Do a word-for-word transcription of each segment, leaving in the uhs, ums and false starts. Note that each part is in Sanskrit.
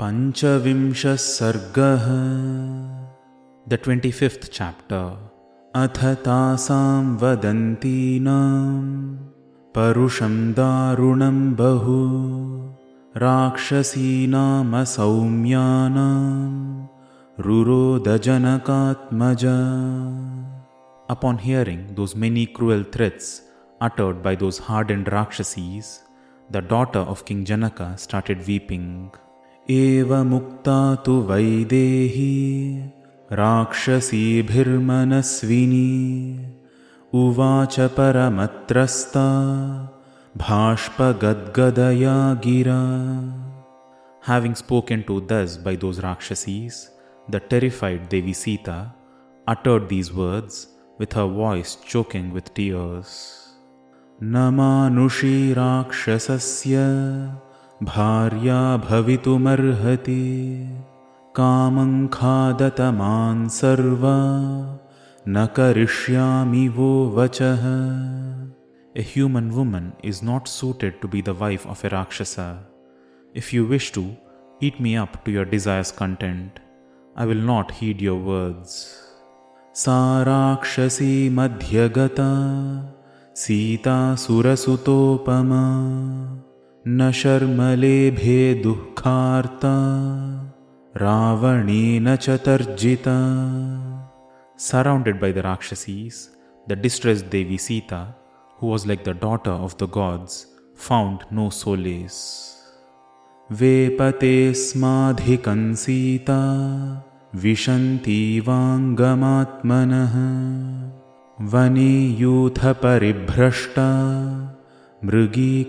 Panchavimsha Sargah. The twenty-fifth chapter. Atha tasam vadantinam parusham darunam bahu rakshasinam asaumyanam ruroda janakatmaja. Upon hearing those many cruel threats uttered by those hardened Rakshasis, the daughter of King Janaka started weeping. Eva mukta tu vaidehi Rakshasi bhirmanasvini uvacha paramatrasta bhashpa gadgadaya gira. Having spoken to thus by those Rakshasis, the terrified Devi Sita uttered these words with her voice choking with tears. Namanushi rakshasasya bharya bhavitumarhati kamang khadataman sarva nakarishyami vo vachaha. A human woman is not suited to be the wife of a Rakshasa. If you wish to, eat me up to your desire's content. I will not heed your words. Sa rakshasi madhyagata Sita surasutopama na sharmalebhe dukkharta ravanena chatarjita. Surrounded by the Rakshasis, the distressed Devi Sita, who was like the daughter of the gods, found no solace. Vepate smadhikan Sita vishanti vangamatmanah vani yutha paribhrashta mrugi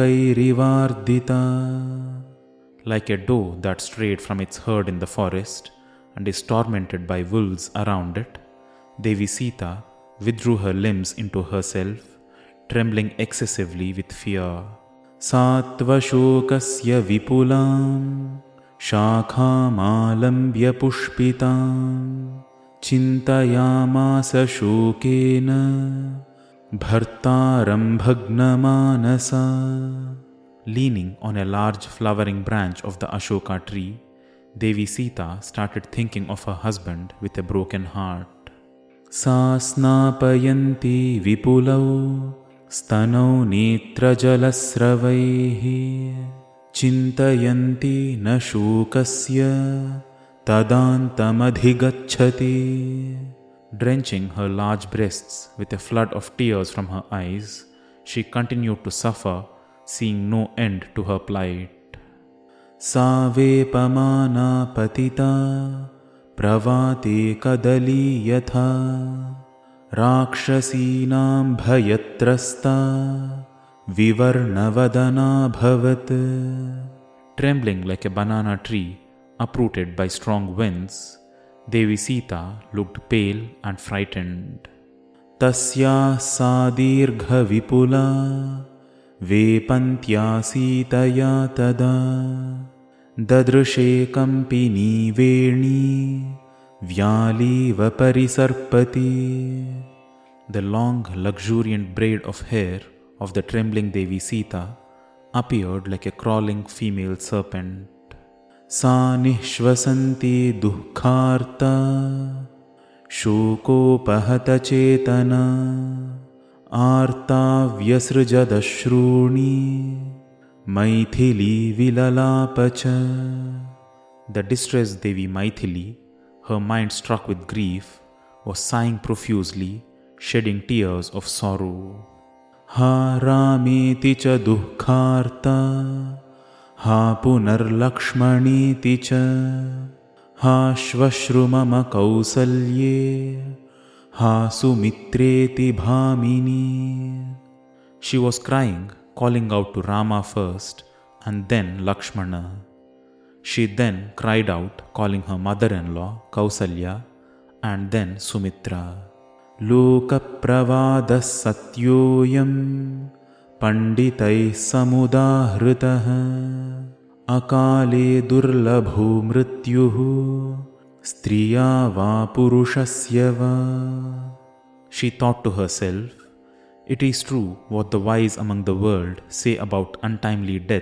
kukairivardita. Like a doe that strayed from its herd in the forest and is tormented by wolves around it, Devi Sita withdrew her limbs into herself, trembling excessively with fear. Sattva shokasya vipulam shakham alambya pushpitam chintayamasa shokena bhartaram bhagnamanasa. Leaning on a large flowering branch of the Ashoka tree, Devi Sita started thinking of her husband with a broken heart. Sa snapayanti vipulau stanau netrajalasravaihi Chintayanti na shokasya tadantamadhigacchati. Drenching her large breasts with a flood of tears from her eyes, she continued to suffer, seeing no end to her plight. Savepamana patita pravate kadali yatha rakshasinam bhayatrasta vivarnavadana bhavat. Trembling like a banana tree uprooted by strong winds, Devi Sita looked pale and frightened. Tasya sadirgha vipula vepantya sitaya tada dadrushe kampini veni vyali vaparisarpati. The long luxuriant braid of hair of the trembling Devi Sita appeared like a crawling female serpent. Sa nishvasanti dukkharta shokopahata chetana arta vyasrjadashruni maithili vilalapacha. The distressed Devi Maithili, her mind struck with grief, was sighing profusely, shedding tears of sorrow. Ha rameti cha dukkharta ha punarlakshmaniti cha ha shvashrumama kausalye ha sumitreti bhamini. She was crying, calling out to Rama first and then Lakshmana. She then cried out, calling her mother-in-law Kausalya and then Sumitra. Loka pravada satyoyam panditai samudahritah akale durlabho mrityuhu striya va purushasya va. She thought to herself, it is true what the wise among the world say about untimely death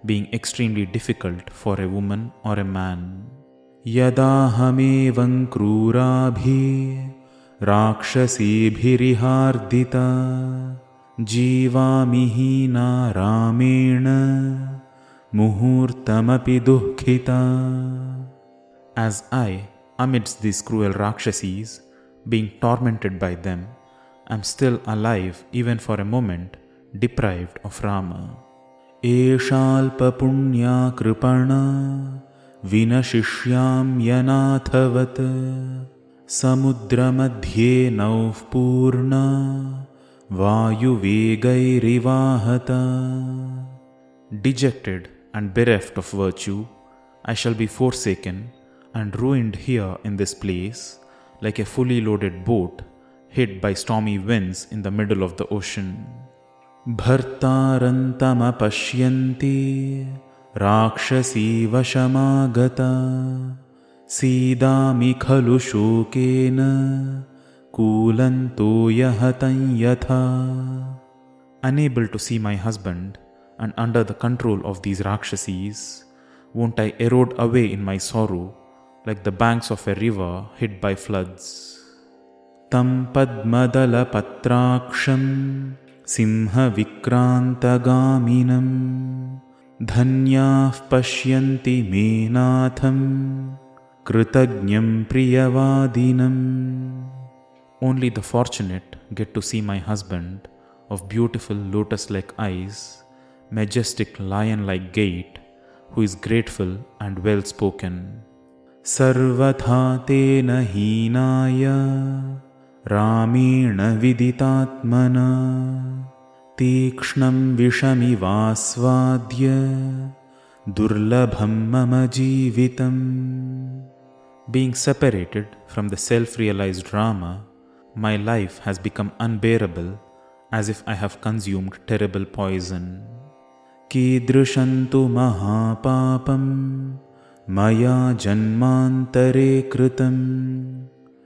being extremely difficult for a woman or a man. Yadahamevam krurabhi rakshasibhirihardita jivamihina ramena muhurtamapi dukhita. As I, amidst these cruel Rakshasis, being tormented by them, am still alive even for a moment, deprived of Rama. Eshalpa punya kripana vinashishyam yanathavat samudra madhye nauh purna vayu vegairivahata. Dejected and bereft of virtue, I shall be forsaken and ruined here in this place, like a fully loaded boat hit by stormy winds in the middle of the ocean. Bhartarantama pashyanti rakshasi vashamagata sidami khalu shokena kulanto yahatan yatha. Unable to see my husband and under the control of these Rakshasis, won't I erode away in my sorrow like the banks of a river hit by floods? Tam padmadala patraksham simha vikrantagaminam dhanyah pashyanti menatham kritagnyam priyavadinam. Only the fortunate get to see my husband of beautiful lotus-like eyes, majestic lion-like gait, who is grateful and well-spoken. Sarvatha tena hinaya ramena viditatmana tikshnam vishamivasvadya durlabham mama jivitam. Being separated from the self-realized Rama, my life has become unbearable, as if I have consumed terrible poison. Kidrishantu mahapapam maya janmantare kritam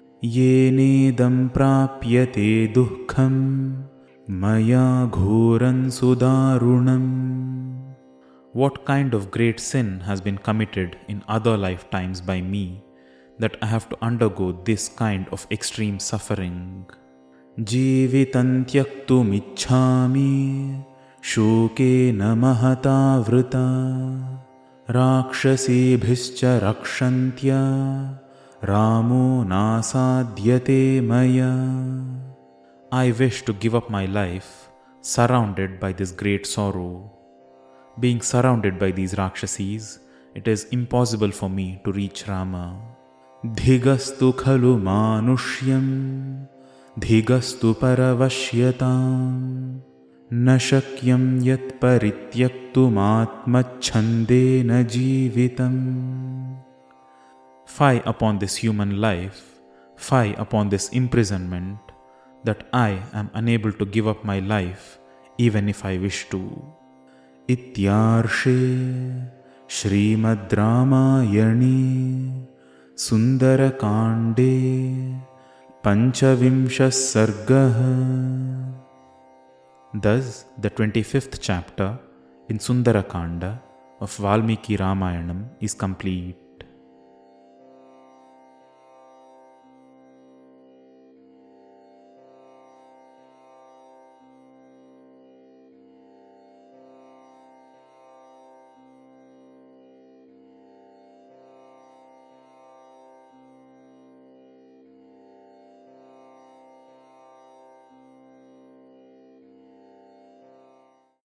yenedam prapyate dukkham maya ghoran sudarunam. What kind of great sin has been committed in other lifetimes by me that I have to undergo this kind of extreme suffering? Jivitantyaktum ichhami shokena mahata vrita rakshasibhischa rakshantya ramo nasadyate maya. I wish to give up my life surrounded by this great sorrow. Being surrounded by these Rakshasis, it is impossible for me to reach Rama. Dhigastu khalu manushyam dhigastu paravashyatam na shakyam yat parityaktum atmachandena jivitam. Fie upon this human life, fie upon this imprisonment, that I am unable to give up my life even if I wish to. Ityarshe Shrimad Ramayani Sundarakande Panchavimsha Sargaha. Thus, the twenty-fifth chapter in Sundarakanda of Valmiki Ramayanam is complete.